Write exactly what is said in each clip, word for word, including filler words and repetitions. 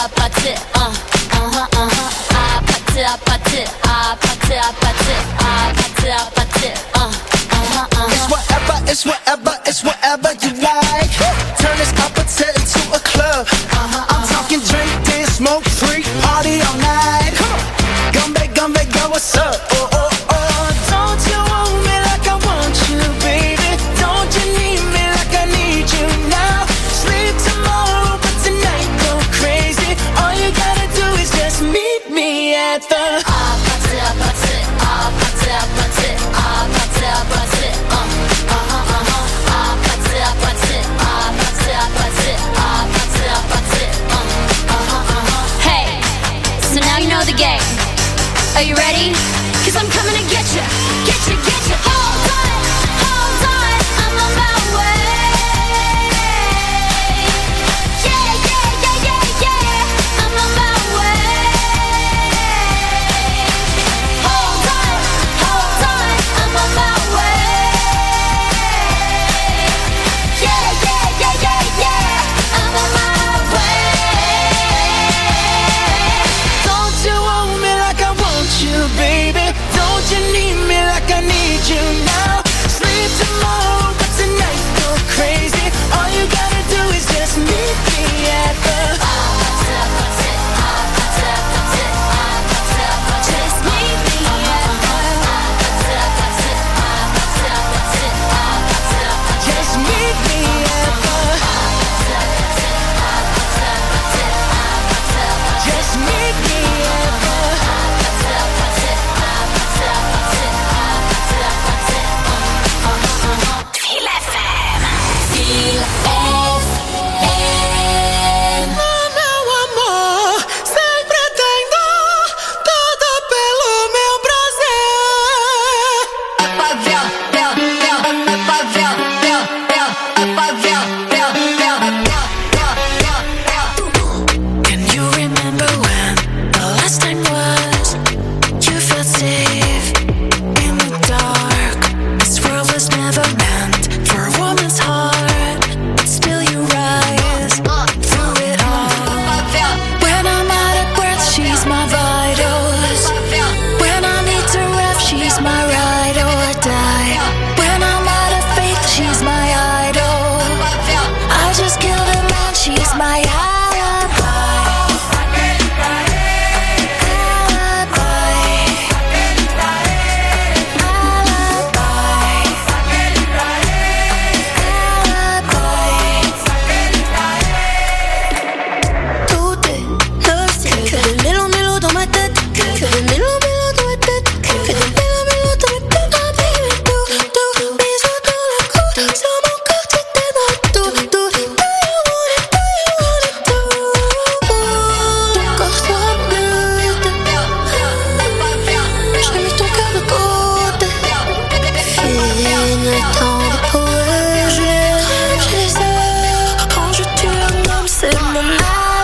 아파트 uh, uh-huh, uh-huh. 아파트 아파트 아파트 아파트 아파트 아파트 uh, uh-huh, uh-huh. It's whatever, it's whatever, it's whatever you like. Turn this apache into a club. Uh-huh, I'm uh-huh. talking drink, dance, smoke, free, party all night. Come on, Gumbe, Gumbe, go, what's up? Oh, oh, oh. Don't you want me like I want you, baby? Don't you need me like I need you now? Sleep tomorrow, but tonight go crazy. All you gotta do is just meet me at the 아파트 아파트 아파트 아파트 아파트 아파트 uh, uh-huh, uh-huh. 아파트 아파트 아파트 아파트 아파트 아파트 uh, uh-huh, uh-huh. Hey, so now you know the game. Are you ready? Cause I'm coming to get you, get you, get you. Hold on, hold on, I'm on my way. Yeah, yeah, yeah, yeah, yeah, I'm on my way. Hold on, hold on, I'm on my way. Yeah, yeah, yeah, yeah, yeah, I'm on my way. Don't you want me like I want you, baby? Don't you need me like I need you now? Sleep tomorrow, but tonight go crazy. All you gotta do is just meet me at the 아파트 아파트 아파트 아파트 아파트 아파트 Just meet me at the 아파트 아파트 아파트 아파트 아파트 아파트 just meet me at the 아파트 아파트 아파트 아파트 아파트 아파트 just meet me at the 아파트 아파트 아파트 아파트 아파트 아파트 Feel 에프 엠 Feel 에프 엠 meu amor, sempre tenho tudo pelo meu prazer. Favela, bel, bel, favela, bel, bel, favela, bel, bel, bel, bel, bel. Can you remember when the last time was you felt safe in the dark? This world was never meant for a woman's heart, but still you rise through it all. When I'm out of breath, she's my vitals. When I need to rest, she's my ride or die. When I'm out of faith, she's my idol. I just killed a man, she's my alibi. Tout est lost, que des mélos mélos dans ma tête, que des mélos mélos dans ma tête, que des mélos mélos dans ma tête. Ah baby, tout, tout, bisous dans le cou, sur mon corps tu t'es dans tout, tout. Do you want it, do you want it, do? Ton corps sera bleu, j'ai mis ton cœur de côté. Fini le temps de prouver, je les rêve, je les heures. Quand je tue un homme, c'est mon alibi.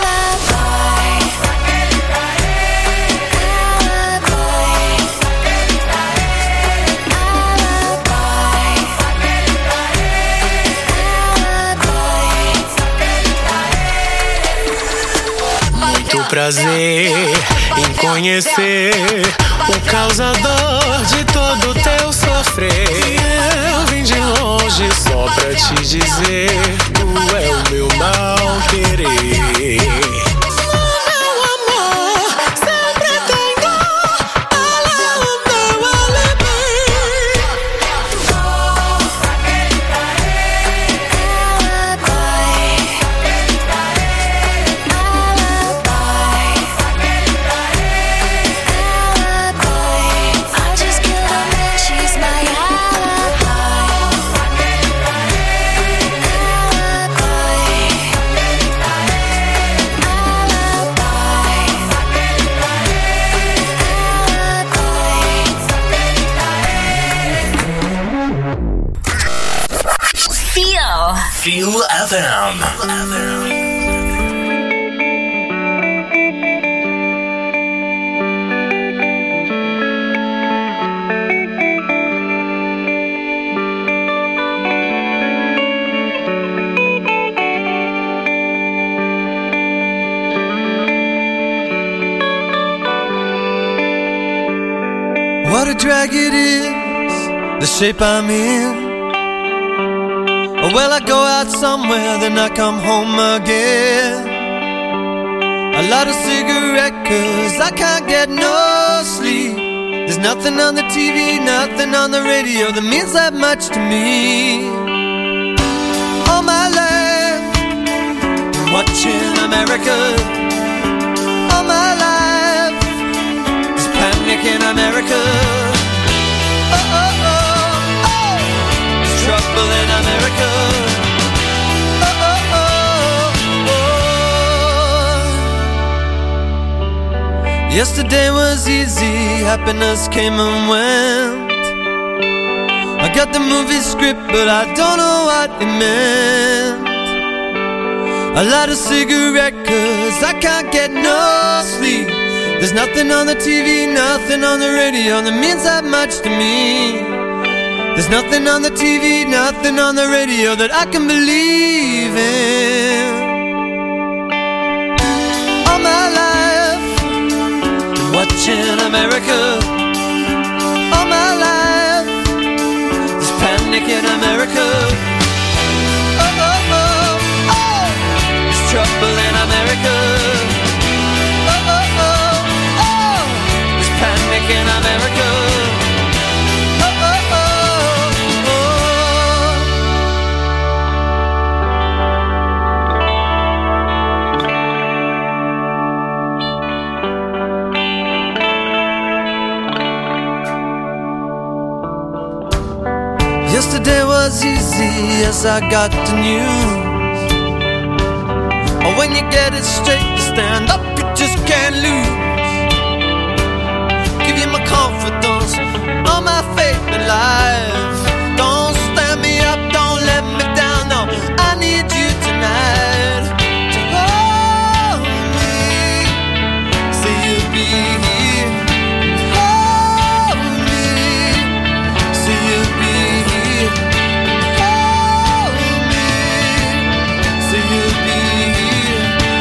Muito prazer em conhecer o causador de todo teu sofrer. Eu vim de longe só pra te dizer, tu é o meu mal querer. Meu amor, sempre tenho ela o meu alibi. I just killed a man, she's my Feel Feel эф эм. the drag it is, the shape I'm in. Well, I go out somewhere, then I come home again. A lot of cigarette, cause I can't get no sleep. There's nothing on the T V, nothing on the radio that means that much to me. All my life, watching America. All my life, there's panic in America. Oh, oh, oh, oh, there's trouble in America. Oh, oh, oh, oh. Yesterday was easy, happiness came and went. I got the movie script, but I don't know what it meant. I light a cigarette, cause I can't get no sleep. There's nothing on the T V, nothing on the radio that means that much to me. There's nothing on the T V, nothing on the radio that I can believe in. All my life, watching America. All my life, there's panic in America. Oh, oh, oh, oh, there's trouble in America. Oh, oh, oh, oh, there's panic in America. Oh, oh, oh, yesterday was easy, yes, I got the news. Oh, when you get it straight, you stand up, you just can't lose. Give you my confidence, all my faith in life. Don't stand me up, don't let me down, no, I need you tonight to hold me, say you'll be here. Hold me, say you'll be here. Hold me, say you'll be here.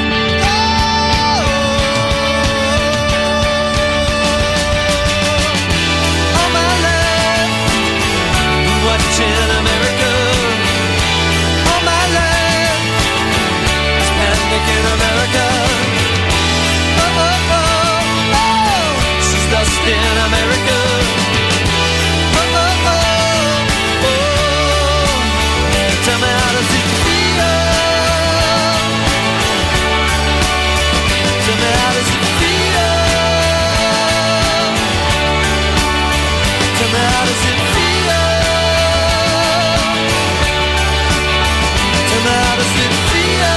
Oh, all my life, watching America. All my life, it's panic in America. Oh, oh, oh, oh, she's lost in America. Oh, oh, oh, oh, tell me how does it feel? Tell me how does it feel? Tell me how does it feel? Tell me how does it feel?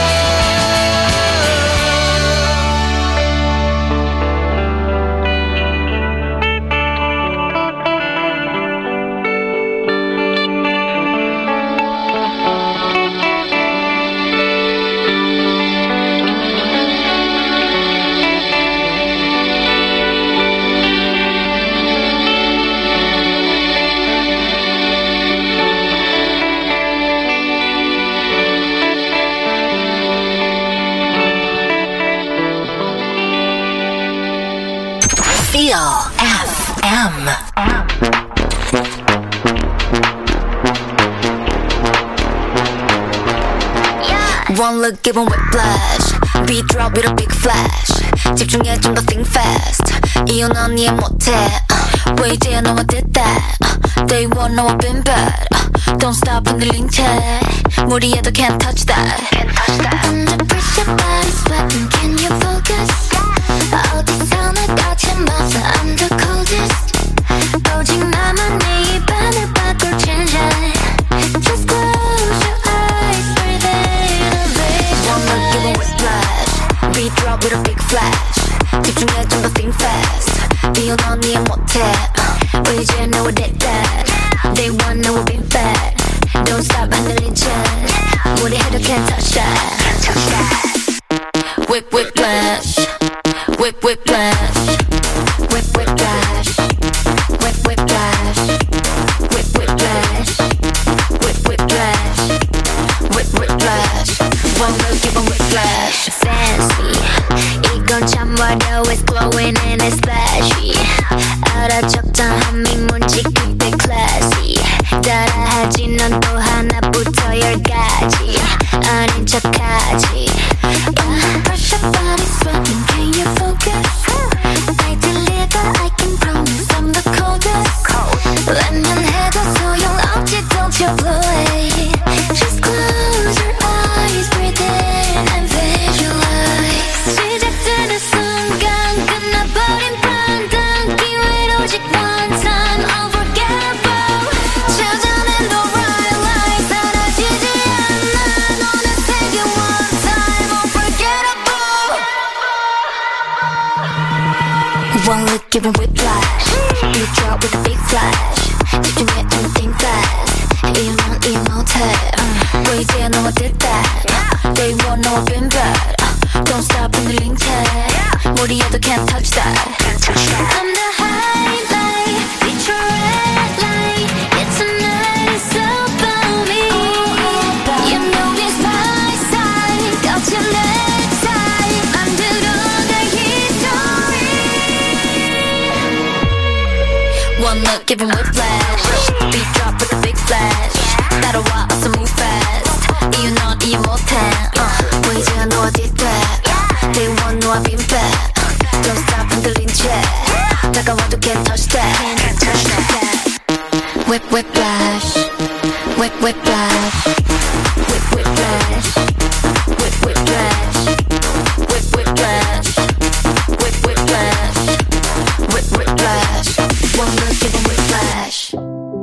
Feel F M. One look given whiplash, beat drop with a big flash. 집중해 좀 더 think fast. 이혼 넌 이해 못해. 왜 이제야 너와 did that? Day one 너와 been bad. Don't stop 흔들린 채 무리해도 can't touch that. Under pressure body sweating, can you focus? 어디서 날 거침없어 I'm the coldest. 오직 나만 네 입안을 바꿀 change. Just close your eyes, breathe in, breathe. One look given whiplash, beat drop with a big flash. 집중해 좀 더 think fast. 이혼 넌 이해 못해. 왜 이제 너와 did that? Day one 너와 been bad. Don't stop 흔들린 채 무리해도 can't touch that. Whip whiplash, whip whiplash, whip whiplash, whip whiplash, whip whiplash, whip whiplash, whip whiplash. One look given whiplash. Fancy, 이건 참 어려워. It's glowing and it's flashy. 알아적잖아 One look giving whiplash. You drop with a big flash. 집중해 and think fast. 이유는 이 못해. 왜 이제야 너와 did that. Day one 너와 been bad. Don't stop 흔들린 채 무리여도 can't touch that. I'm the highlight. It's your red light. It's tonight. It's about me. You know it's my side. 거친 내 side. 만들어내 history. One look giving whiplash. Beat drop with a big flash. 따라와 어서 move fast. 이유 넌 이해 못해. uh, 왜 이제야 너와 did that. Day one 너와 been bad. Don't stop 흔들린 채 다가와도 can't touch that. Can't touch that. Whip whiplash. Whip whiplash. Whip whiplash. Whip whiplash. Whip whiplash. Whip whiplash. Whip whiplash. One look giving whiplash.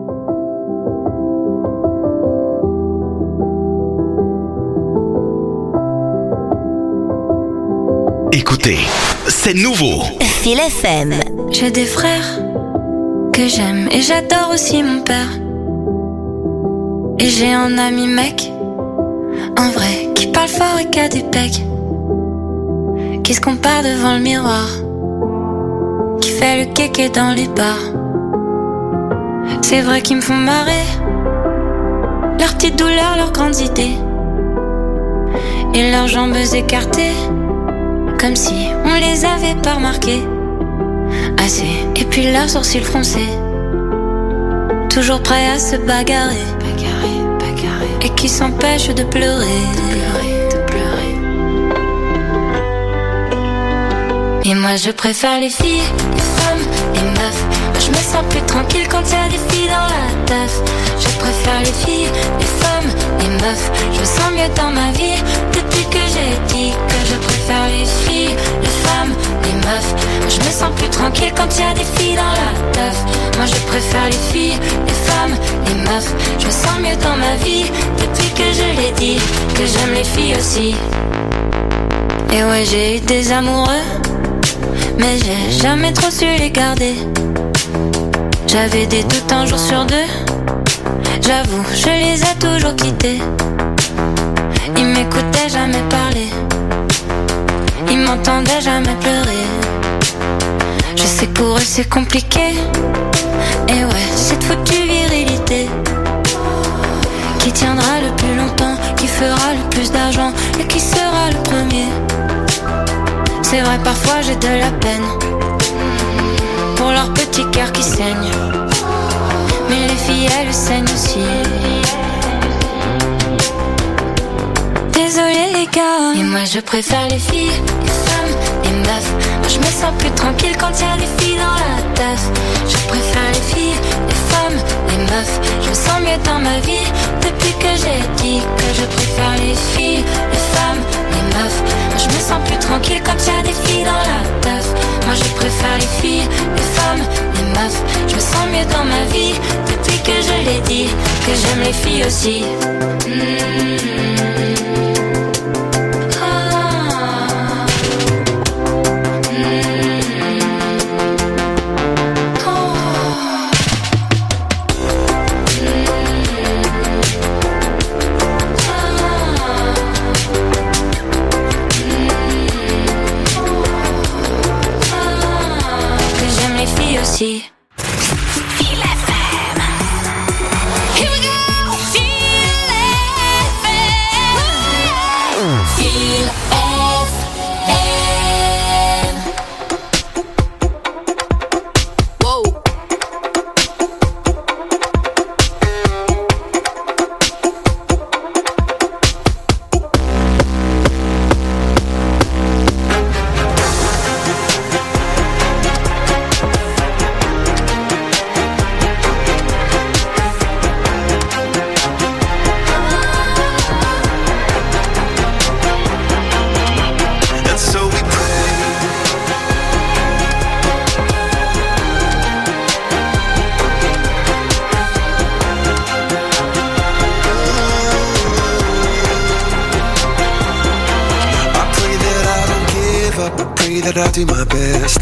Écoutez, c'est nouveau. Feel F M. J'ai des frères que j'aime et j'adore aussi mon père. Et j'ai un ami mec, un vrai, qui parle fort et qui a des pecs, qui se compare devant le miroir, qui fait le kéké dans les bars. C'est vrai qu'ils me font marrer, leurs petites douleurs, leurs grandes idées, et leurs jambes écartées, comme si on les avait pas remarquées assez. Et puis leurs sourcils froncés, toujours prêts à se bagarrer, bagarrer, bagarrer, et qui s'empêchent de pleurer, de pleurer, de pleurer. Et moi je préfère les filles, les femmes, les meufs. Moi je me sens plus tranquille quand y'a des filles dans la teuf. Je préfère les filles, les femmes, les meufs. Je me sens mieux dans ma vie depuis que j'ai dit que je préfère les filles, les femmes, les meufs. Moi je me sens plus tranquille quand y'a des filles dans la teuf. Moi je préfère les filles, les femmes, les meufs. Je me sens mieux dans ma vie depuis que je l'ai dit que j'aime les filles aussi. Et ouais, j'ai eu des amoureux, mais j'ai jamais trop su les garder. J'avais des doutes un jour sur deux, j'avoue, je les ai toujours quittés. Ils m'écoutaient jamais parler, ils m'entendaient jamais pleurer. Je sais que pour eux c'est compliqué, et ouais, cette foutue virilité qui tiendra le plus longtemps, qui fera le plus d'argent et qui sera le premier. C'est vrai, parfois j'ai de la peine pour leur petit cœur qui saigne, mais les filles elles saignent aussi. Désolé les gars, et moi je préfère les filles, les femmes, les meufs. Moi je me sens plus tranquille quand y'a des filles dans la teuf. Je préfère les filles, les femmes, les meufs. Je me sens mieux dans ma vie depuis que j'ai dit que je préfère les filles, les femmes, les meufs. Moi je me sens plus tranquille quand y'a des filles dans la teuf. Moi je préfère les filles, les femmes, les meufs. Je me sens mieux dans ma vie depuis que je l'ai dit que j'aime les filles aussi. Mmh. Aussi. Feel F M. Here we go. Feel F M. Feel F M. Whoa. That I do my best.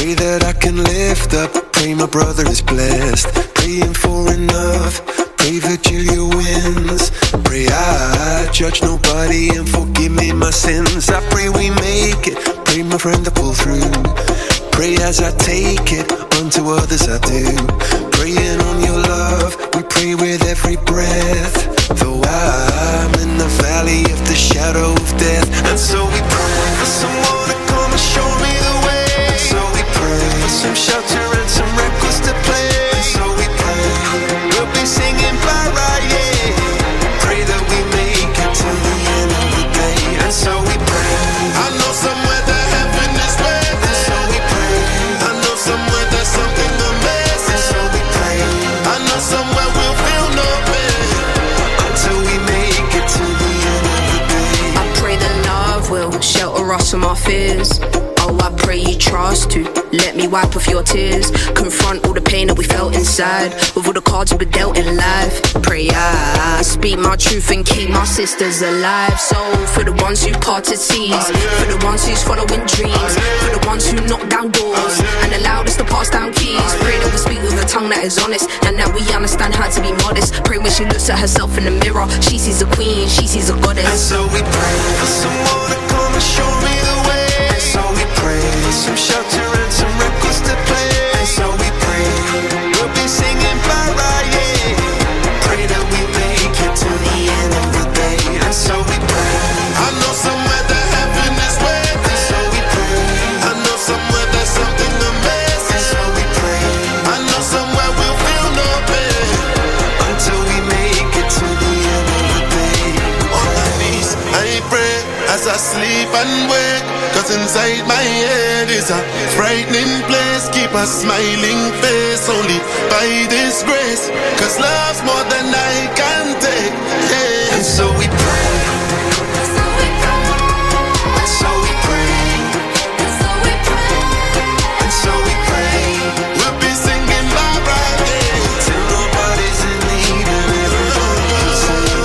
Pray that I can lift up. Pray my brother is blessed. Praying for enough. Pray Virgilia wins. Pray I judge nobody and forgive me my sins. I pray we make it. Pray my friend to pull through. Pray as I take it, unto others I do. Praying on your love, we pray with every breath. Though I'm in the valley of the shadow of death. And so we pray for someone to come and show me the way. And so we pray for some shelter and some records to play. And so we pray, we'll be singing para, yeah. Pray that we make it to the end of the day. And so we pray, I know somewhere that heaven is waiting. And so we pray, I know somewhere there's something amazing. And so we pray, I know somewhere we'll feel no pain until we make it to the end of the day. I pray that love will shelter us from our fears. Oh, I pray you trust to let me wipe off your tears. Confront all the pain that we felt inside with all the cards we were dealt in life. Pray I speak my truth and keep my sisters alive. So for the ones who parted seas, for the ones who's following dreams, for the ones who knock down doors and allowed us to pass down keys. Pray that we speak with a tongue that is honest and that we understand how to be modest. Pray when she looks at herself in the mirror, she sees a queen, she sees a goddess. And so we pray for someone to come and show me the way. And so we pray for some shelter and some records to play. And so we pray, we'll be singing para, yeah. Pray that we make it to the end of the day. And so we pray, I know somewhere that heaven is waiting. And so we pray, I know somewhere there's something amazing. And so we pray, I know somewhere we'll feel no pain until we make it to the end of the day. On my knees, I pray as I sleep and wake. Cause inside my head is a frightening place. Keep a smiling face only by this grace. Cause love's more than I can take, yeah. And so we pray. And so we pray. And so we pray. And so we pray. And so we pray. We'll be singing bye bye, yeah. Till nobody's in need and everybody's saying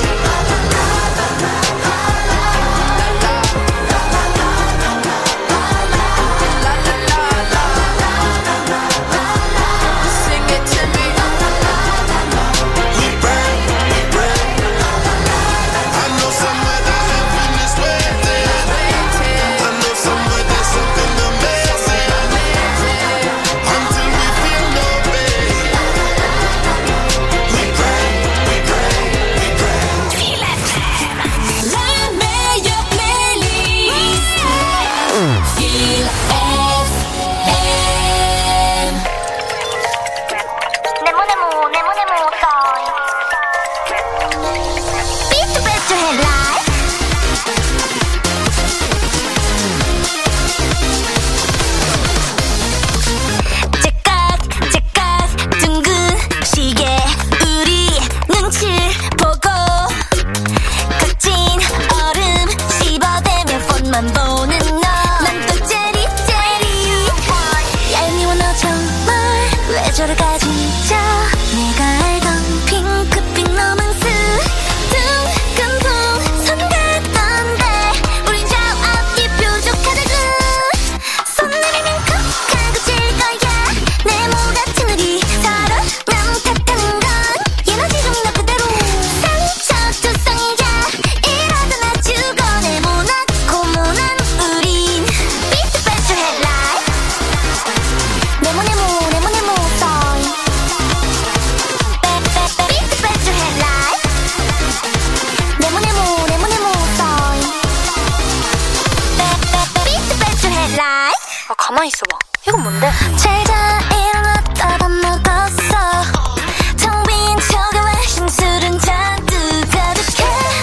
가만히 있어봐. 이건 뭔데? 잘자 일어났다 밥 먹었어. 텅 빈 척에 외심술은 잔뜩 가득해.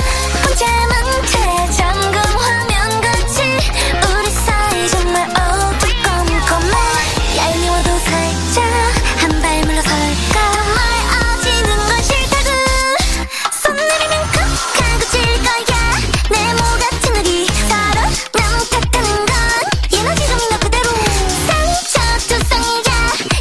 혼자만 채 잠금 화면같이 우리 사이 정말 어두컴컴해. 얄미워도 살짝 한 발 물러설까. 정말 아지는 건 싫다구. 손 내리면 콕 하고 질 거야. 네모 같은 우리 서로 너무 탓하는 건 에너지 좀 너 그대로. 상처도 상이야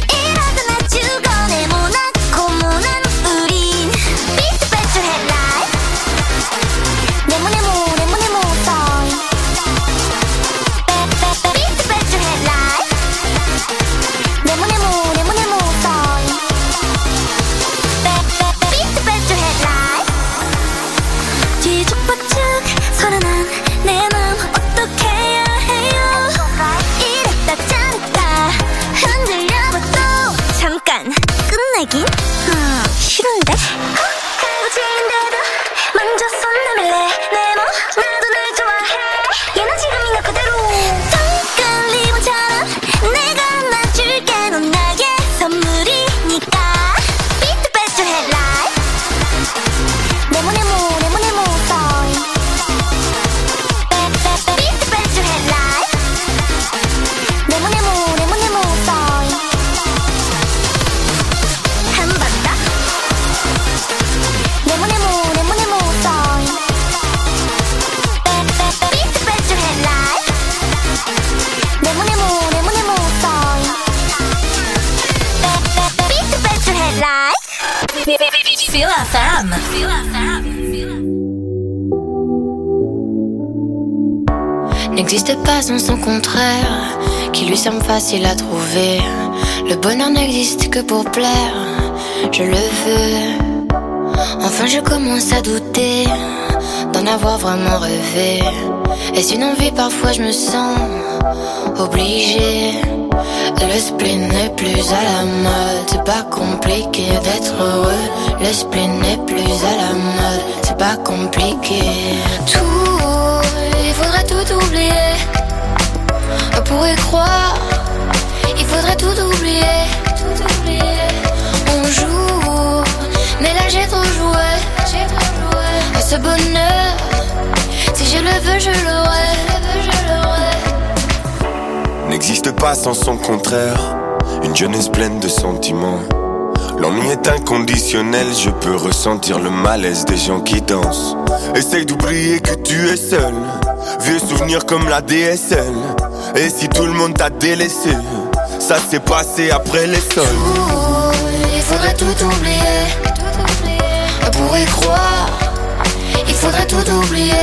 n'existe pas sans son contraire, qui lui semble facile à trouver. Le bonheur n'existe que pour plaire, je le veux. Enfin je commence à douter d'en avoir vraiment rêvé. Est-ce une envie? Parfois je me sens obligée. Le spleen n'est plus à la mode, c'est pas compliqué d'être heureux. Le spleen n'est plus à la mode, c'est pas compliqué. Tout, il faudrait tout oublier. On pourrait croire, il faudrait tout oublier. Tout oublier. On joue, mais là j'ai trop joué. J'ai trop joué. Ce bonheur, si je le veux, je l'aurai. Je l'aurai. N'existe pas sans son contraire, une jeunesse pleine de sentiments. L'ennui est inconditionnel, je peux ressentir le malaise des gens qui dansent. Essaye d'oublier que tu es seul, vieux souvenirs comme la D S L. Et si tout le monde t'a délaissé, ça s'est passé après les sols. Tout, il faudrait tout oublier. On pourrait croire, il faudrait tout oublier.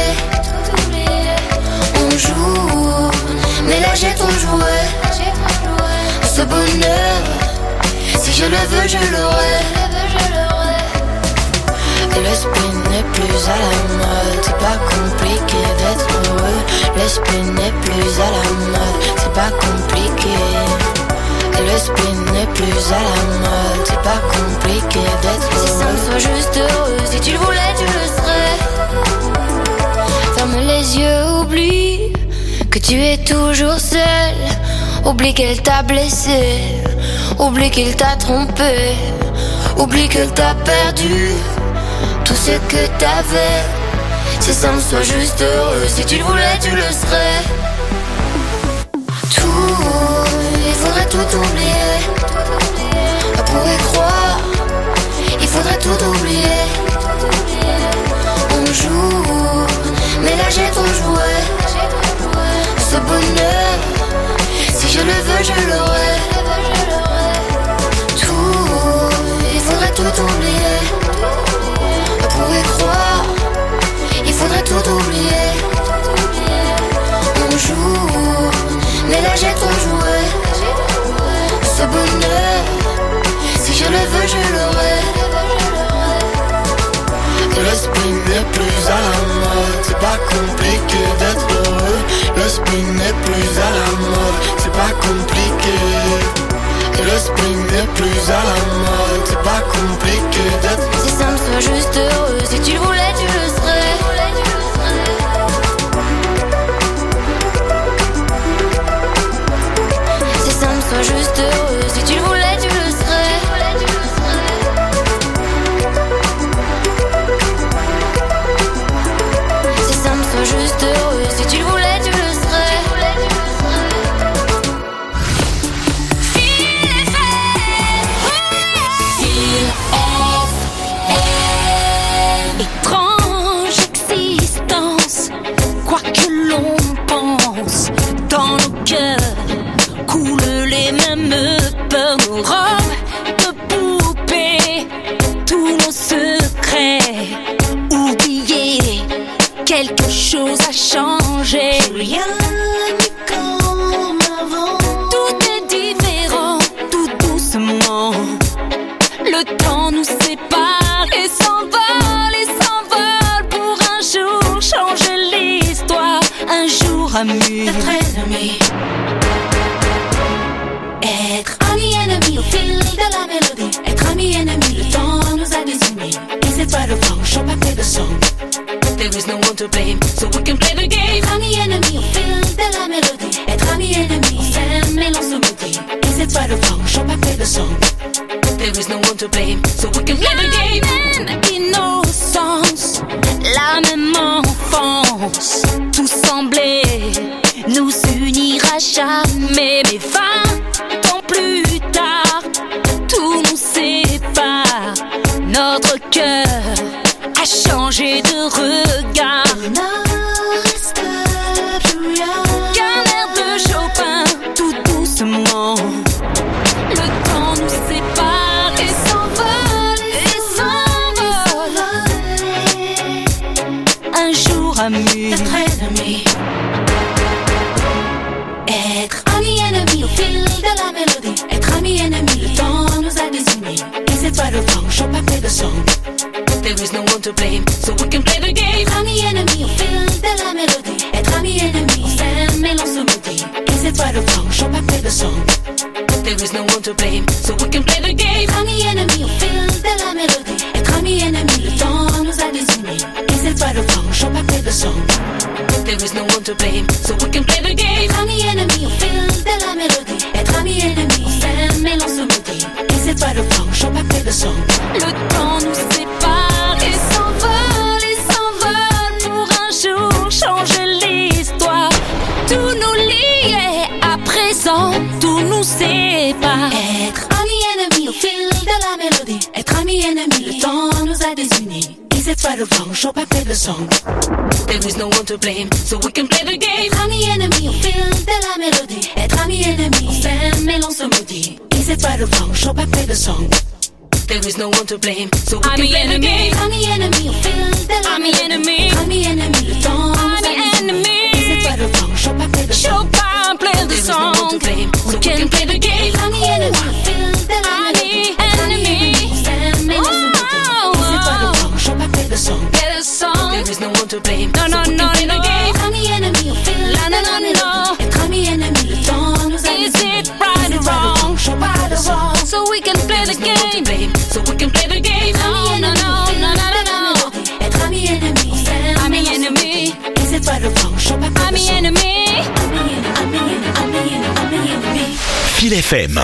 On joue, mais là j'ai trop joué. Ce bonheur, si je le veux, je l'aurai. Le spleen n'est plus à la mode, c'est pas compliqué d'être heureux. Le spleen n'est plus à la mode, c'est pas compliqué. Le spleen n'est plus à la mode, c'est pas compliqué d'être heureux. Si ça me soit juste heureux, si tu le voulais, tu le serais. Ferme les yeux, oublie que tu es toujours seul. Oublie qu'elle t'a blessé, oublie qu'il t'a trompé, oublie qu'elle t'a perdu tout ce que t'avais. Si ça me soit juste heureux, si tu le voulais, tu le serais. Tout, il faudrait tout oublier. On pourrait croire, il faudrait tout oublier. On joue, mais là j'ai trop joué. Ce bonheur, si je le veux, je l'aurai. Tout, il faudrait tout oublier. On pourrait croire, il faudrait tout oublier. On joue, mais là j'ai trop joué. Ce bonheur, si je le veux, je l'aurai. Le spleen n'est plus à la mode, c'est pas compliqué d'être heureux. Le spleen n'est plus à la mode, c'est pas compliqué. Le spleen n'est plus à la mode, c'est pas compliqué d'être. Si ça me soit juste heureux, si tu le voulais, tu le serais. Si ça me soit juste heureux, si tu le voulais, tu le serais. Si ça me soit juste heureux, si tu le voulais, tu le serais. Étrange existence, quoi que l'on pense, dans nos cœurs coulent les mêmes peurs, nos robes de poupées, tous nos secrets oubliés. Quelque chose a changé, rien n'est comme avant. Tout est différent, tout doucement. Le temps nous sépare et s'envole et s'envole pour un jour changer l'histoire, un jour ami. Être ennemi, être ami ennemi au fil de la mélodie. Être ami ennemi, le temps nous a désunis. Is it right or wrong? Show back play the song. There is no one to blame, so we can play the game. Ami ennemi au fil de la mélodie. Être ami ennemi, on s'aime et l'on se maudit. Is it right or wrong? Show back play the song. There is no one to blame, so we can play the game. La même innocence, la même enfance, tout semblait nous unir à jamais. Mais vingt ans plus tard, tout nous sépare. Notre cœur a changé de regard. Qu'un air de Chopin, tout doucement. Le temps nous sépare et s'envole et s'envole. Un jour ami, notre ennemi. song. There is no one to blame, so we can play the game. Ami ennemi, au fil de la mélodie. Être ami ennemi, on s'aime et l'on se maudit. Et c'est toi le vent, chante pas play the song. There is no one to blame, so we can play the game. Ami ennemi, au fil de la mélodie. Être ami ennemi, le temps nous a désunis. Et c'est toi le vent, chante pas play the song. There is no one to blame, so we can play the game. Ami ennemi, au fil de la mélodie. Être ami ennemi, on s'aime et l'on se maudit. Et c'est toi le vent, chante pas play the song. Le temps nous sépare et s'envole et s'envole pour un jour changer l'histoire. Tout nous lie et à présent tout nous sépare. Être ami ennemi au fil de la mélodie. Être ami ennemi, le temps nous a désunis. Et c'est toi le vent, chante pas play the song. There is no one to blame, so we can play the game. Être ami ennemi au fil de la mélodie. Être ami ennemi, on s'aime et l'on se maudit. Et c'est toi le vent, chante pas play the song. There is no one to blame, so we Ami can play the enemy. game. Ami ennemi au fil de la Ami mélodie. enemy. Ami ennemi, le temps nous a Ami désunis. enemy. Et c'est toi le vent, chante pas play the song. Show pas play the There is no one to song. blame, so We we can can play the game. Ami ennemi au fil de la mélodie. Ami Ami enemy. ennemi, on s'aime et l'on se maudit. Et c'est toi le vent, chante pas play the song. Play the song. There is no one to blame, No, so no, we no, can play no. the game. Ami ennemi au fil La, de no, la no, mélodie. no. Être ami ennemi, le temps nous a Is désunis. it right or wrong? Chante pas the song. So we can play the There is no one to game. blame, so we can play the game. No, no, no, no, no, no. Être ami ennemi, c'est Ami enemy. Et c'est toi le vent, chante pas Ami enemy. Ami ennemi, ami ennemi, ami ennemi. Fil F M.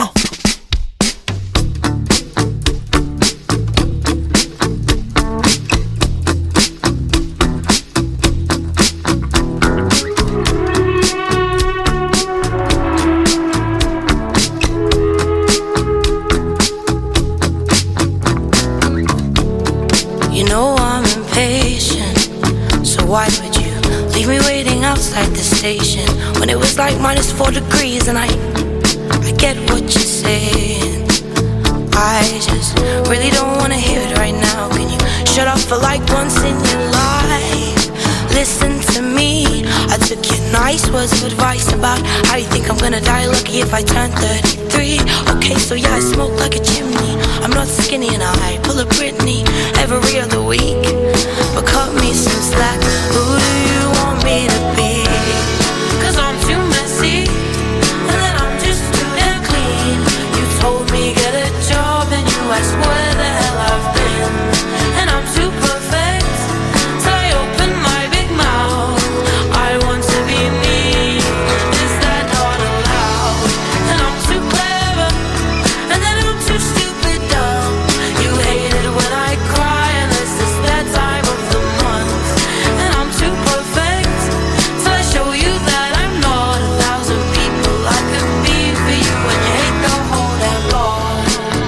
You know I'm impatient, so why would you leave me waiting outside the station when it was like minus four degrees? And I, I get what you're saying. I just really don't wanna hear it right now. Can you shut up for like once in your life? Listen to me. I took your nice words of advice about how you think I'm gonna die lucky if I turn thirty-three. Okay, so yeah, I smoke like a chimney. I'm not skinny and I pull a Britney every other week. But cut me some slack. Who do you want me to be? Cause I'm too messy, and then I'm just too damn clean. You told me get a job, and you asked where the hell I've been. And I'm too perfect, so I open my big mouth. I want to be me, is that not allowed? And I'm too clever, and then I'm too stupid dumb. You hate it when I cry, and this is that time of the month. And I'm too perfect, so I show you that I'm not a thousand people I could be for you. And you hate the whole damn lot.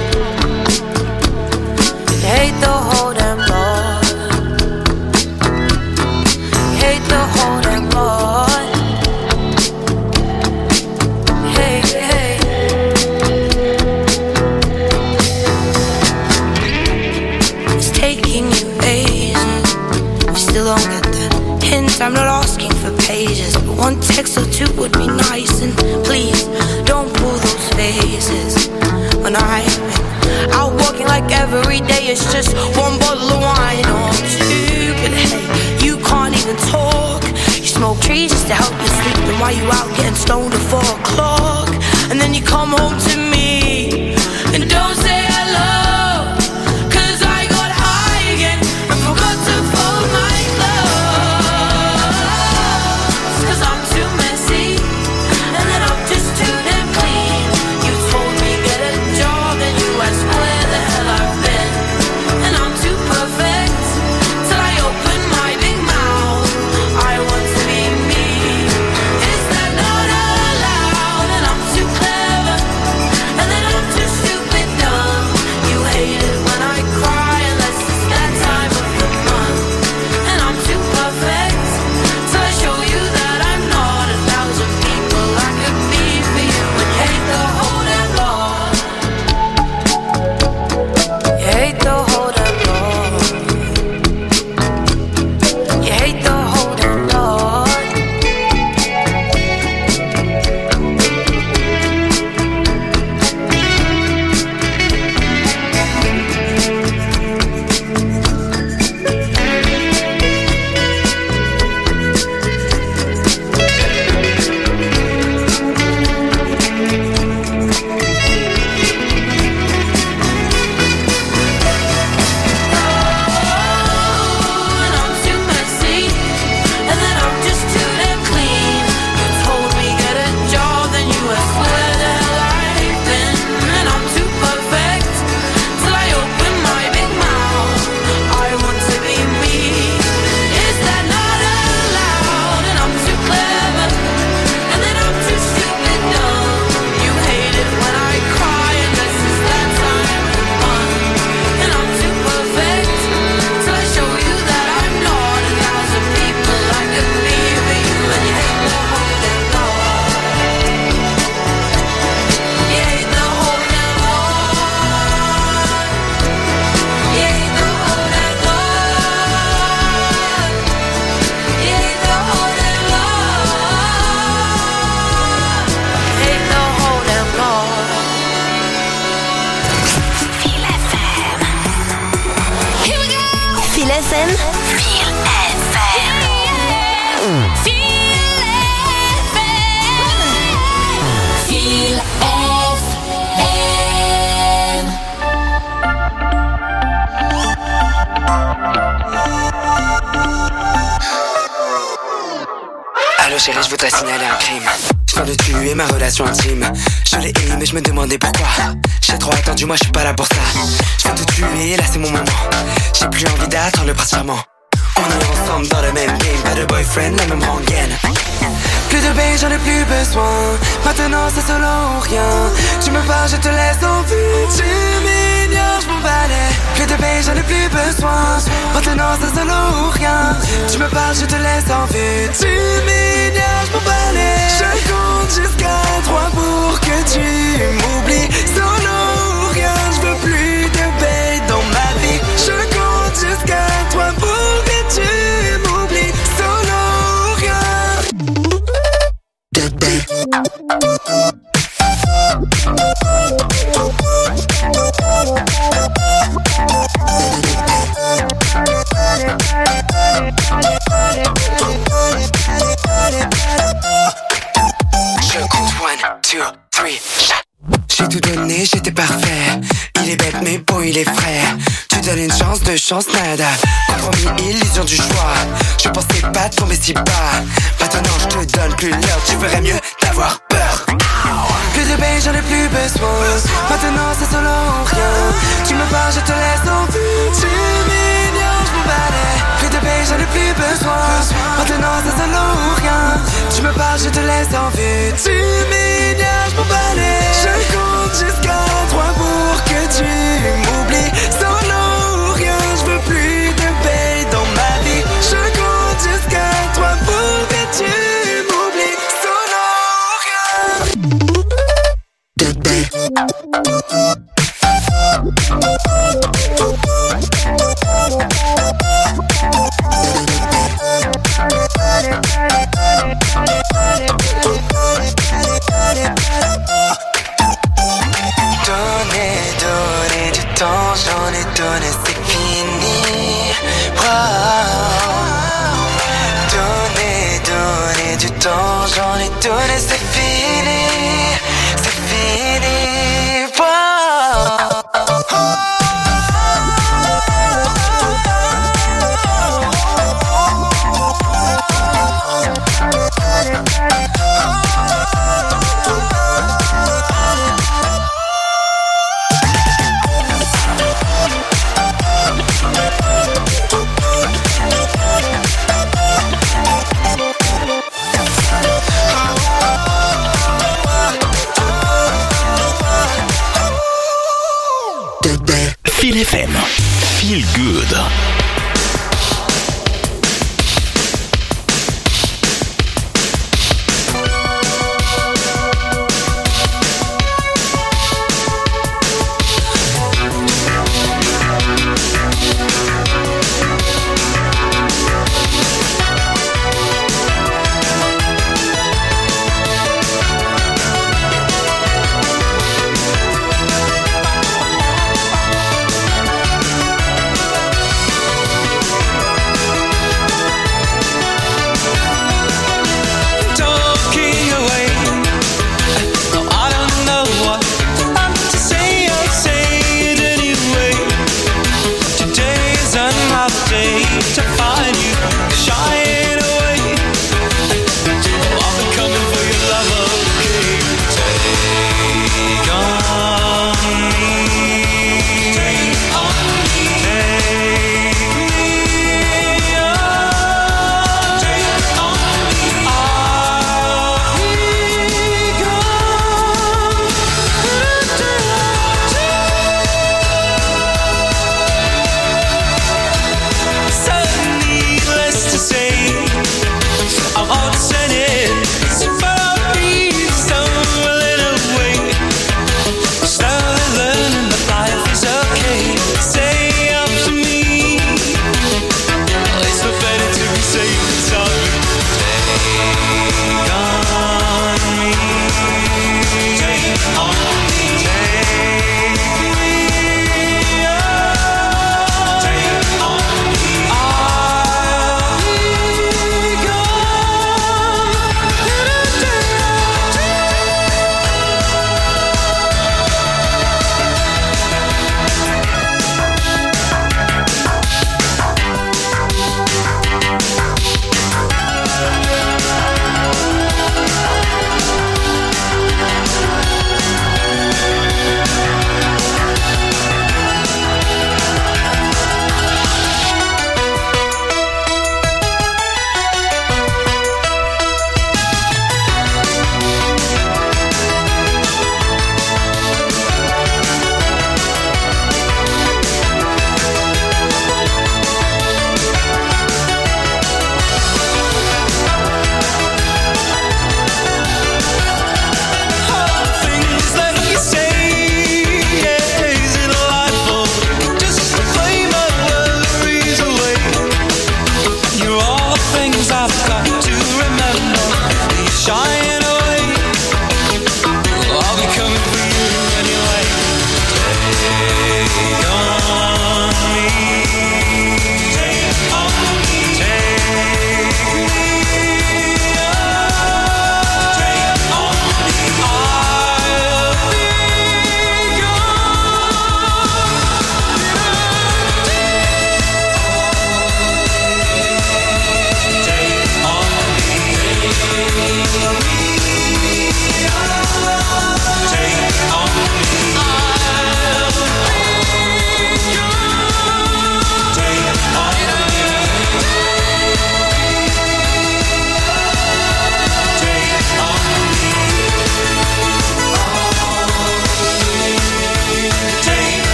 You hate the whole damn lot. You hate the whole damn lot. Hey, hey. It's taking you ages. You still don't get the hint. I'm not asking for pages, but one text or two would be nice. And please don't pull those faces when I'm out walking like every day. It's just one bottle of wine or two. But hey, you can't even talk. You smoke trees just to help you sleep. Then why you out getting stoned at four o'clock? And then you come home to me and don't say hello. Cause I got high again and forgot to fold my clothes. Cause I'm too messy, and then I'm just too damn clean. You told me get a job, and you asked where the hell I've been. And I'm too perfect, till I open my big mouth. I want to be me, is that not allowed? And I'm too clever, and then M. Feel F M. Feel F M. Allô chérie, je voudrais signaler un crime. Je viens de tuer ma relation intime. Je l'ai aimé mais je me demandais pourquoi. J'ai trop attendu, moi je suis pas là pour ça. Je viens de tuer, là c'est mon moment. J'ai plus envie d'attendre le prince charmant. On est ensemble dans le même game, pas de boyfriend, la même rengaine. Plus de bain, j'en ai plus besoin. Maintenant c'est solo ou rien. Tu me parles, je te laisse en vue. Tu m'ignores, je m'en balais. Plus de bain, j'en ai plus besoin. Maintenant c'est solo ou rien. Tu me parles, je te laisse en vue. Tu m'ignores, je m'en balais. Je compte jusqu'à trois pour que tu m'oublies. Solo ou rien, je veux plus de bain dans ma vie. Je compte jusqu'à trois pour que tu m'oublies. Solo ou rien. Je compte one, two, three. J'ai tout donné, j'étais parfait. Il est bête mais beau, il est frais. Tu donnes une chance, deux chances, nada. Compromis, illusion du choix. Je pensais pas tomber si bas. Maintenant je te donne plus l'heure. Tu ferais mieux d'avoir peur. Plus de bain, j'en ai plus besoin. Maintenant c'est solo ou rien. Tu me parles, je te laisse en vue. Tu m'ignores, je m'en balais. Plus de bain, j'en ai plus besoin. Maintenant c'est solo ou rien. Tu me parles, je te laisse en vue. Tu m'ignores, je m'en balais. Je compte jusqu'à trois pour que tu m'oublies. Solo ou rien, je veux plus de bain dans ma vie. Je compte jusqu'à trois pour que tu m'oublies. Solo ou rien. Donner, donner du temps, j'en ai donné, c'est fini. Wow. Donner, donner du temps, j'en ai donné, c'est fini. C'est fini. Wow. Feel F M. Feel good.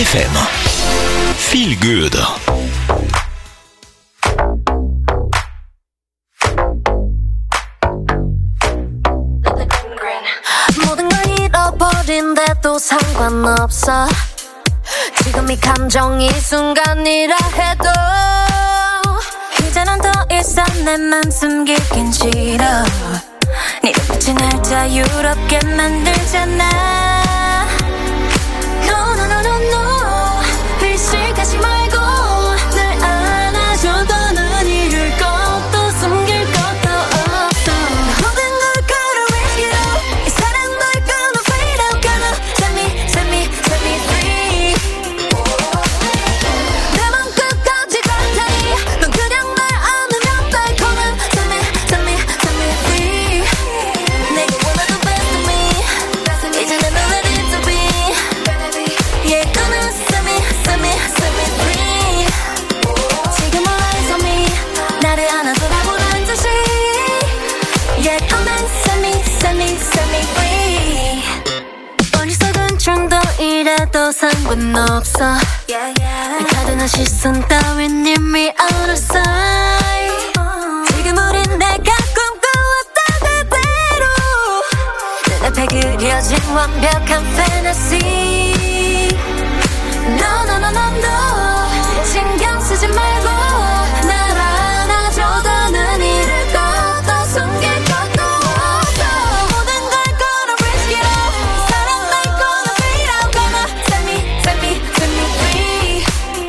F M. Feel Good. 모든 걸 잃어버린데도 상관없어. 지금 이 감정이 순간이라 해도 이제는 더 이상 내 맘 숨기긴 싫어. 네 눈빛이 날 자유롭게 만들잖아. No no no no no 의식하지 말고 날 안아줘. 더는 잃을 것도 숨길 것도 없어. 모든 걸 걸어 risk it all. 이 사랑 널 gonna fade out. Gonna set me set me set me free. 내 맘 끝까지 갈 테니 넌 그냥 날 안으면 돼. Come on set me set me set me free. 내가 원하는 best of me 이제 난 ready to be. Yeah gonna set me set me set me free. 지금 eyes on me 나를 안아줘라고란 듯이. Yeah come and set me set me set me free. 어리석은 정도이라도 상관없어. 날 가두는 시선 따윈 이미 out of sight. 지금 우린 내가 꿈꿔왔던 그대로 눈앞에 그려진 완벽한 fantasy. No no no no no 신경 쓰지 말고 날 안아줘. 더는 잃을 것도 숨길 것도 없어. 모든 걸 걸어 risk it all. 사랑 날 gonna fade out. Gonna set me set me set me free.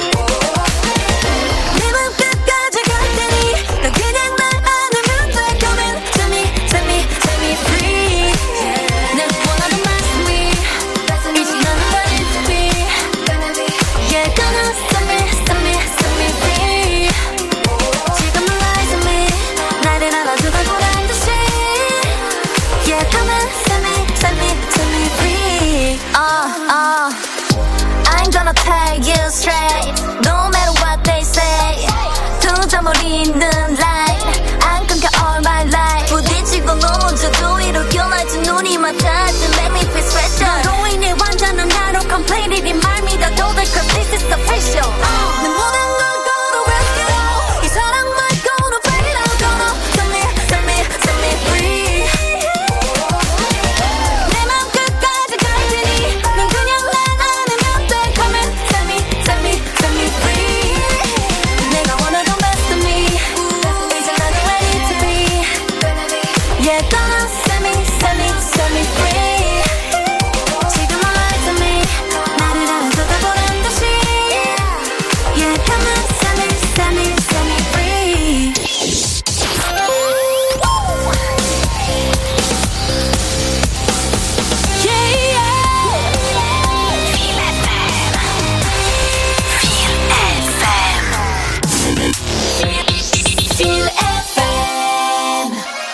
네 맘 끝까지 갈 테니 넌 그냥 날 안으면 돼. Come and set me set me set me free. 내 원하는 맛 me 이제 나는 ready to be. Yeah gonna set me set me set me free. 지금 eyes on me 나를 안아줘라고란 듯이. Yeah come and set me set me set me free. Uh uh I ain't gonna tell you straight no matter what they say. 두 점을 잇는 line 안 끊겨 all my life. 부딪히고 넘어져도 이렇게 날지 눈이 맞닿지. Let me feel special. 너로 인해 완전한 나로 completely 말 믿어도 돼 cause this is official. 내 모든 걸 걸어 risk it all. 이 사랑 말 gonna fade out. Gonna set me set me set me free. 내 맘 끝까지 갈 테니 넌 그냥 날 안으면 돼. Come and set me set me set me free. 내가 원하던 best of me 이제 나는 ready to be. Yeah gonna set me set me set me free. 지금 eyes on me 나를 안아줘다보란 듯이. Yeah come and set me set me set me free. Yeah yeah Feel F M. Feel F M.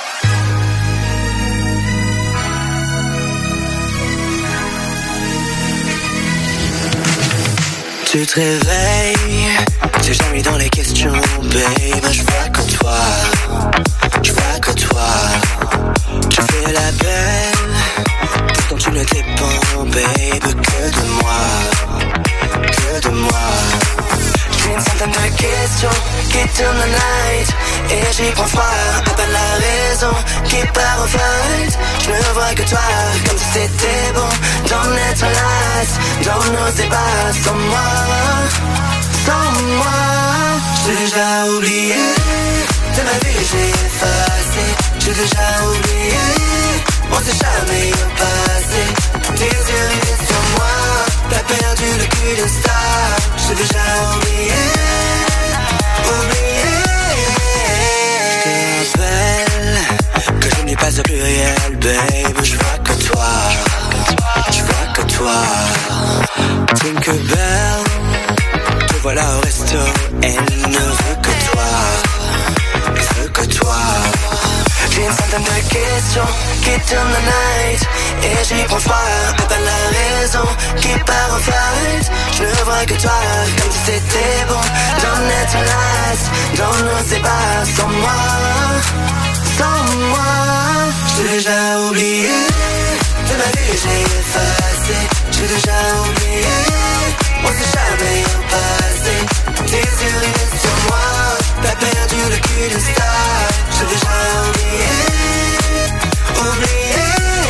Tu te réveilles, t'es jamais dans les questions, babe. Je vois que toi, je vois que toi. Tu fais la belle, pourtant tu ne dépends, babe, que de moi, que de moi. J'ai une centaine de questions qui tournent la night et j'y prends froid. Appelle la raison qui part en fight. Je ne vois que toi, comme si c'était bon d'en être las, dans nos débats. Sans moi, sans moi, j'ai déjà oublié. De ma vie j'ai effacé, j'ai déjà oublié. On s'est jamais passé. Tes yeux rivés sur moi, t'as perdu le cul de star. J'ai déjà oublié, oublié. Je te rappelle que je n'ai pas de pluriel, babe. Je vois que toi, je vois que toi. Tinkerbell, te voilà au resto, elle ne veut que toi, elle veut que toi. J'ai une centaine de questions qui tournent la night et j'y prends froid. Appelle la raison qui part en fight. Je ne vois que toi, comme si c'était bon d'en être las, dans nos débats. Sans moi, sans moi, j'ai déjà oublié. De ma vie j'ai effacé, j'ai déjà oublié. On c'est jamais un passé. Tes yeux restent sur moi. T'as perdu le cul de star. J'ai déjà oublié, oublié.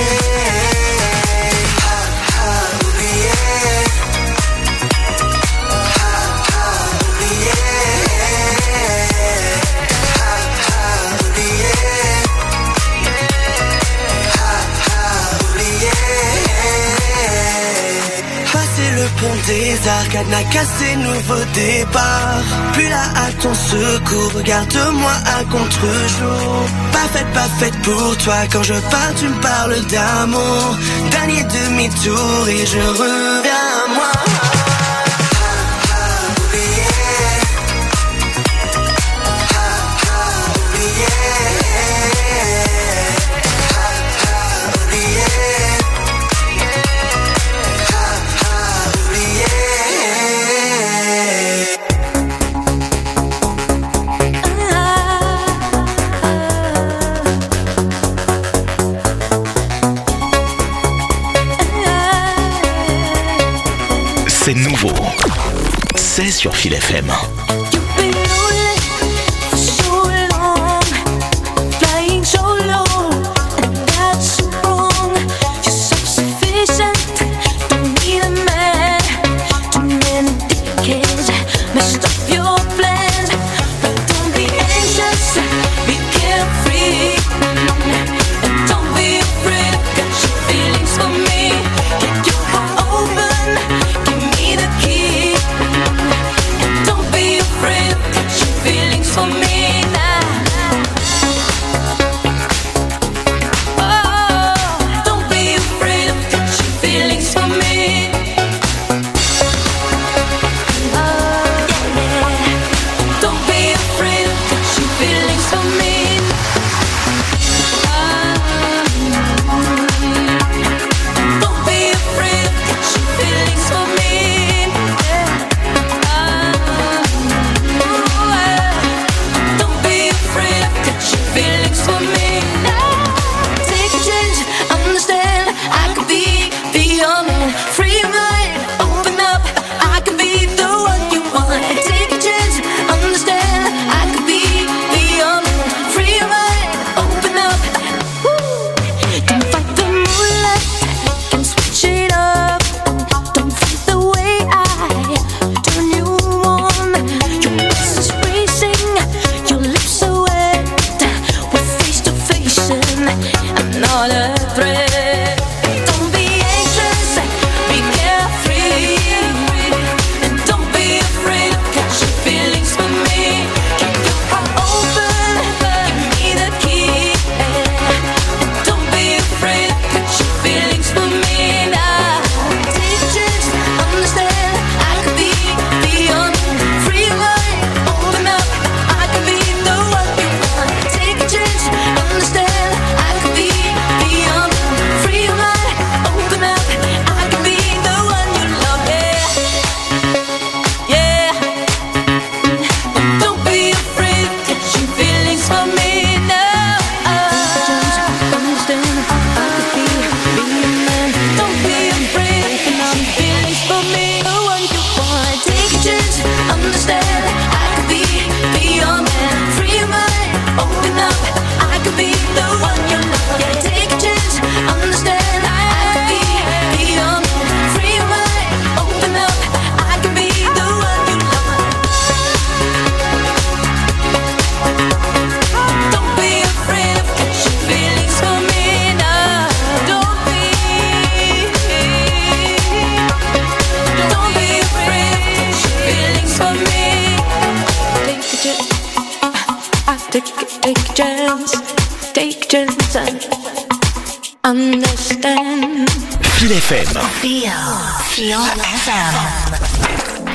Ha ha, oublié. Ha ha, oublié. Ha ha, oublié. Ha ha, oublié. Passer le pont des arcades n'a cassé nouveau départ. Plus là à ton secours, regarde-moi à contre-jour. Pas faite, pas faite pour toi. Quand je parle, tu me parles d'amour. Dernier demi-tour et je reviens à moi. C'est nouveau. C'est sur Feel F M. Understand. Feel F M. Feel. Feel F M.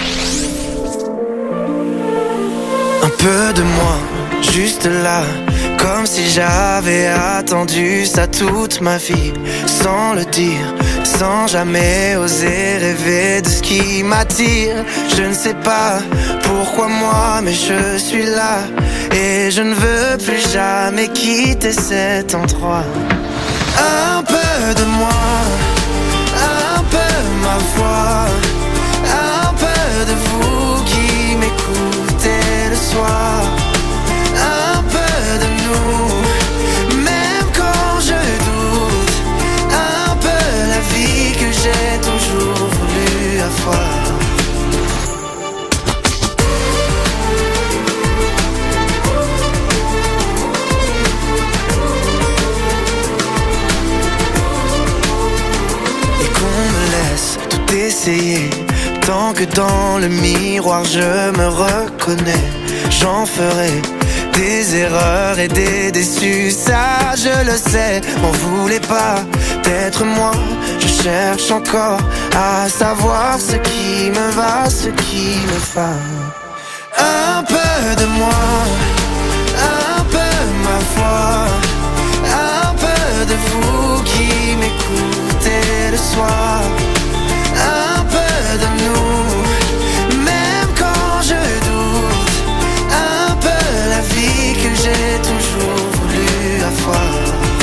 Un peu de moi, juste là, comme si j'avais attendu ça toute ma vie, sans le dire, sans jamais oser rêver de ce qui m'attire. Je ne sais pas pourquoi moi, mais je suis là, et je ne veux plus jamais quitter cet endroit. Un peu de moi, un peu ma foi, un peu soir. Un peu de nous, même quand je doute. Un peu la vie que j'ai toujours voulu avoir. Essayer, tant que dans le miroir je me reconnais, j'en ferai des erreurs et des déçus, ça je le sais. M'en voulez pas d'être moi, je cherche encore à savoir ce qui me va, ce qui me va. Un peu de moi, un peu ma foi, un peu de vous qui m'écoutez le soir. Un peu de nous, même quand je doute. Un peu la vie que j'ai toujours voulu avoir.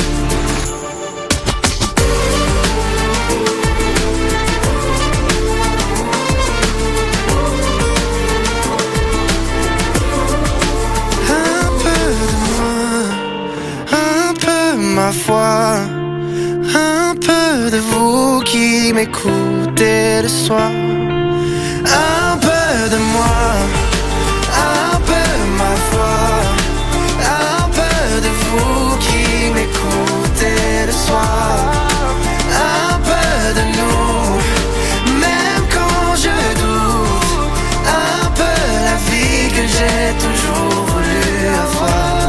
Un peu de moi, un peu ma foi, un peu de vous qui m'écoutez le soir. Un peu de moi, un peu ma foi, un peu de vous qui m'écoutez le soir. Un peu de nous, même quand je doute. Un peu la vie que j'ai toujours voulu avoir.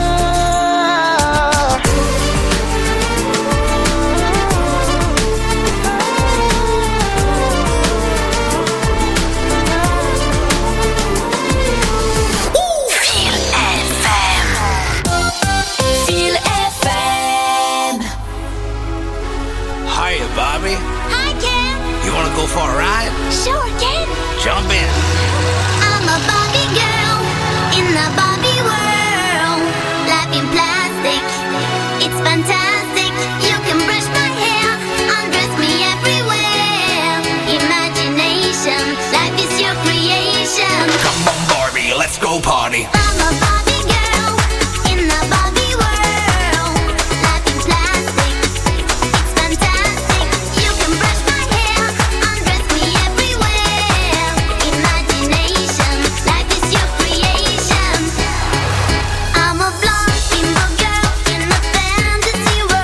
Go for a ride? Sure, Ken. Jump in. I'm a Barbie girl in the Barbie world. Life in plastic, it's fantastic. You can brush my hair, undress me everywhere. Imagination, life is your creation. Come on, Barbie, let's go party. I'm a Barbie girl in the Barbie world. Life in plastic, it's fantastic. You can brush my hair, undress me everywhere. Imagination, life is your creation. I'm a blonde bimbo girl in a fantasy world.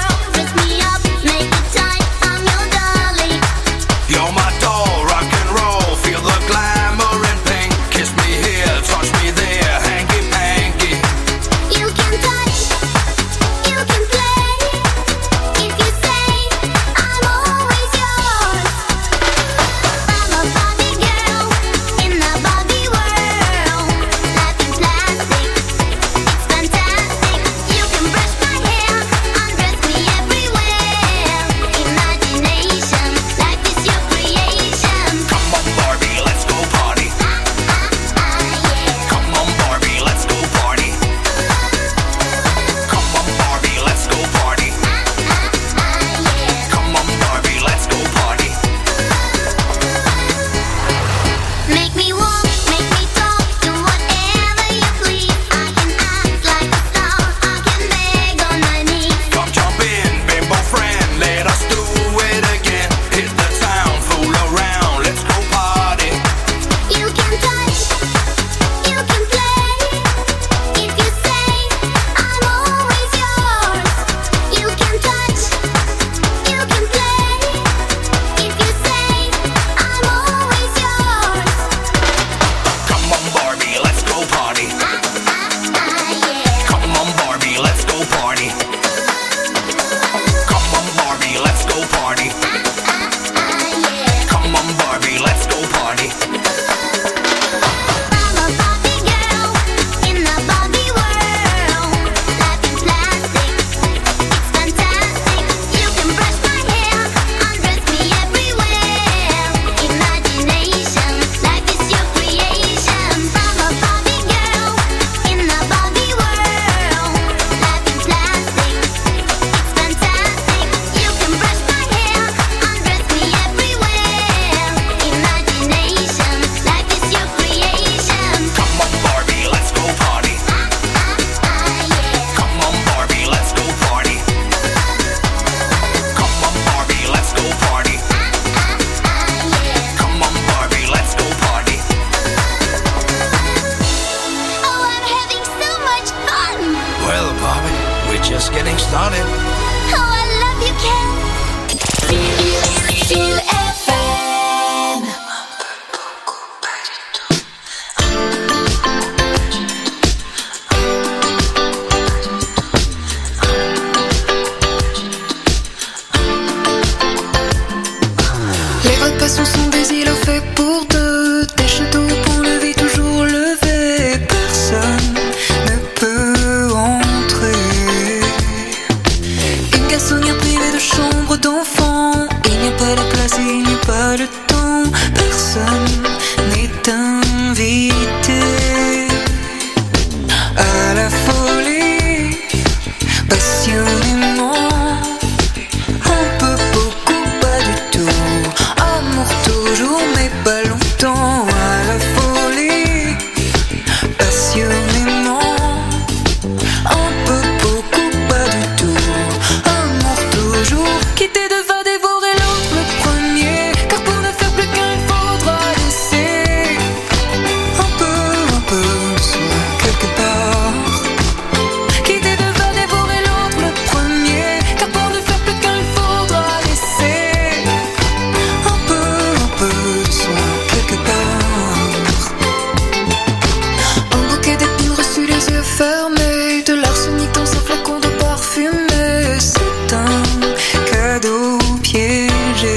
just getting started. Oh, I love you, Ken. Feel F M. Les repas sont des îlots faits pour deux, des châteaux pour le vie toujours levé. Personne ne peut entrer. Une garçonnière privée de chambre d'enfant. Il n'y a pas de place et il n'y a pas de temps. Personne n'est invité à la folie. Passionnément, un peu, beaucoup, pas du tout. Amour toujours mais pas longtemps. À la folie, passionnément, un peu, beaucoup, pas du tout. Amour toujours, quitter va dévorer l'autre le premier. Car pour ne faire plus qu'un il faudra laisser un peu, un peu de soi quelque part. Quitter va dévorer l'autre le premier. Car pour ne faire plus qu'un il faudra laisser un peu, un peu de soi quelque part. Un bouquet d'épines reçues les yeux fermés. De l'arsenic dans un flacon de parfumé. C'est un cadeau piégé.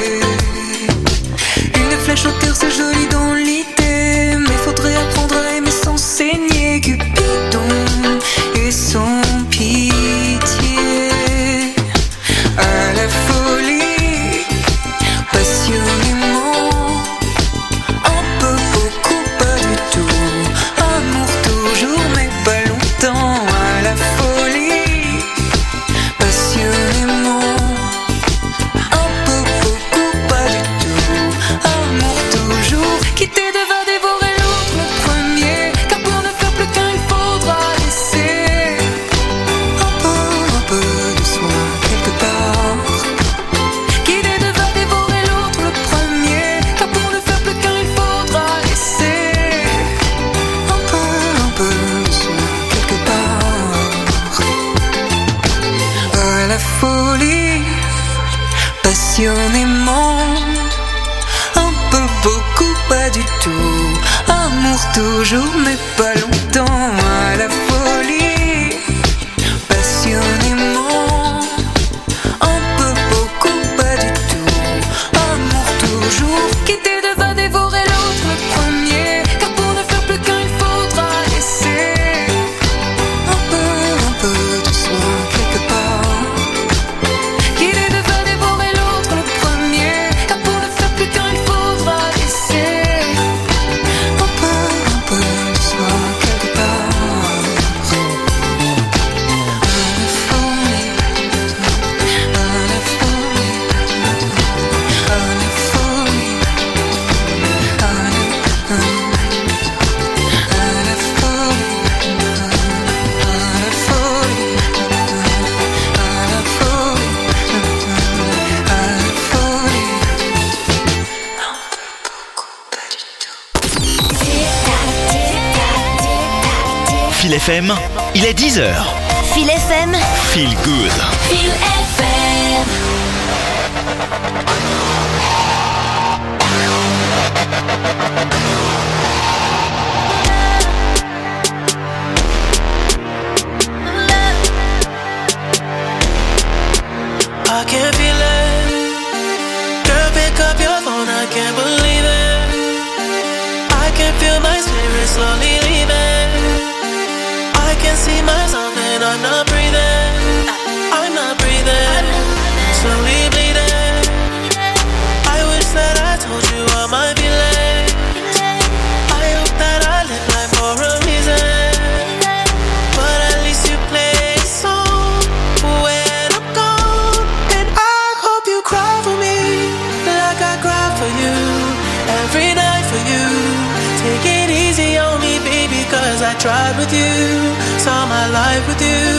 Une flèche au cœur c'est joli dans l'idée. Mais faudrait apprendre à aimer sans saigner. Cupidon et sans pitié. À la folie, passionnément, un peu, beaucoup, pas du tout. Amour toujours mais pas longtemps. À la folie, passionnément, un peu, beaucoup, pas du tout. Amour toujours, quitter va dévorer l'autre le premier. Car pour ne faire plus qu'un il faudra laisser un peu, un peu de soi quelque part. Quitter va dévorer l'autre le premier. Car pour ne faire plus qu'un il faudra laisser un peu, un peu de soi quelque part. À la folie, passionnément, un peu, beaucoup, pas du tout. Amour toujours mais pas longtemps. À la folie, passionnément, un peu, beaucoup, pas du tout. Amour toujours, quitter va dévorer l'autre le premier. Car pour ne faire plus qu'un il faudra laisser un peu, un peu de soi quelque part. Quitter va dévorer l'autre le premier. Car pour ne faire plus qu'un il faudra laisser un peu, un peu de soi quelque part. À la folie, à la folie, à la folie, à la folie, à la folie, à la folie, à la folie. Feel F M, il est dix heures. Feel F M. Feel good. Feel F M. I can feel it. Girl, pick up your phone, I can't believe it. I can feel my spirit slowly leaving. I can see myself and I'm not breathing. I'm not breathing. Slowly bleeding. I wish that I told you all my feelings. I hope that I live life for a reason. But at least you play a song when I'm gone. And I hope you cry for me like I cry for you. Every night for you. Take it easy on me, baby, cause I tried with you. Saw my life with you.